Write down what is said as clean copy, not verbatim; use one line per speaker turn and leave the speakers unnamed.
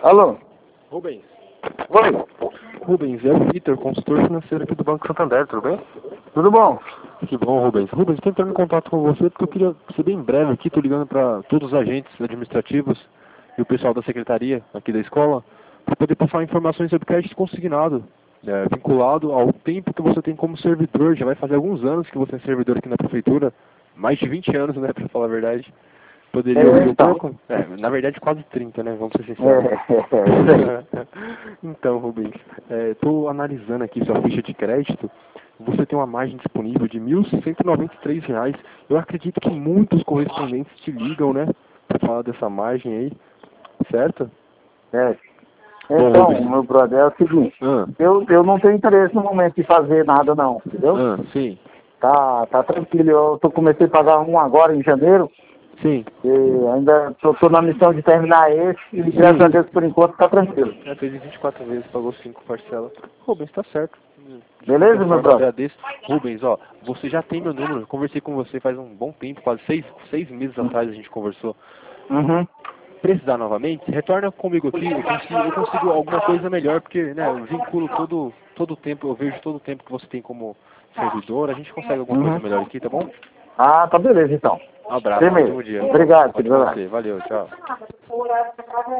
Alô?
Rubens.
Oi?
Rubens, é o Vitor, consultor financeiro aqui do Banco Santander, tudo bem?
Tudo bom?
Que bom, Rubens. Rubens, estou entrando em contato com você porque eu queria ser bem breve aqui, estou ligando para todos os agentes administrativos e o pessoal da secretaria aqui da escola para poder passar informações sobre crédito consignado, vinculado ao tempo que você tem como servidor. Já vai fazer alguns anos que você é servidor aqui na prefeitura, mais de 20 anos, né, para falar a verdade. Poderia ouvir um pouco? Na verdade quase 30, né? Vamos ser sinceros. Então, Rubens, estou analisando aqui sua ficha de crédito. Você tem uma margem disponível de R$ 1.193. Eu acredito que muitos correspondentes te ligam, né? Para falar dessa margem aí, certo?
Então,
Rubens.
meu brother, é o seguinte, eu não tenho interesse no momento de fazer nada não, entendeu?
Sim.
Tá tranquilo, comecei a pagar um agora em janeiro,
Sim.
e ainda tô na missão de terminar esse, e graças a Deus por enquanto tá tranquilo.
Fez em 24 vezes, pagou 5 parcelas. Rubens, tá certo.
Beleza, meu brother?
Agradeço. Rubens, ó, você já tem meu número, eu conversei com você faz um bom tempo, quase seis meses atrás a gente conversou.
Uhum.
Precisar novamente, retorna comigo aqui, eu consigo alguma coisa melhor, porque, né, eu vinculo todo o tempo, eu vejo todo o tempo que você tem como servidor, a gente consegue alguma coisa melhor aqui, tá bom?
Ah, tá beleza então.
Um abraço,
Primeiro.
ótimo dia.
Obrigado,
Pode
filho.
você, valeu, tchau.